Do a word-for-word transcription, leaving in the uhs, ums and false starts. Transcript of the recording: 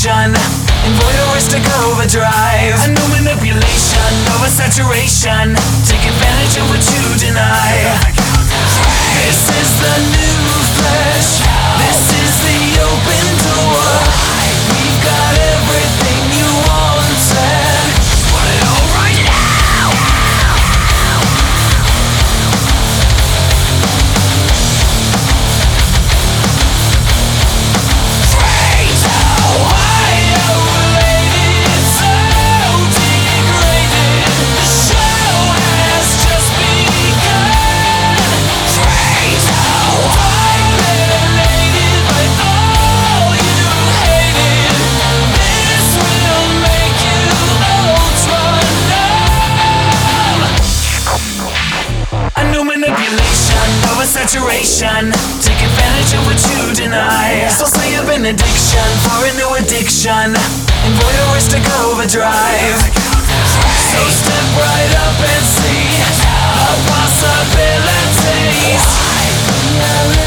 addiction and voyeuristic overdrive. A new manipulation, oversaturation, take advantage of what you deny. This is the new flesh, this is the open door. We've got everything you wanted, want it all right now. Free to violated, so degraded. The show has just begun. Free to violated by all you hated. This will make you ultra numb. A new manipulation, oversaturation, take advantage of what you deny. So say a benediction for a new addiction and voyeuristic overdrive. So step right up and see the possibilities.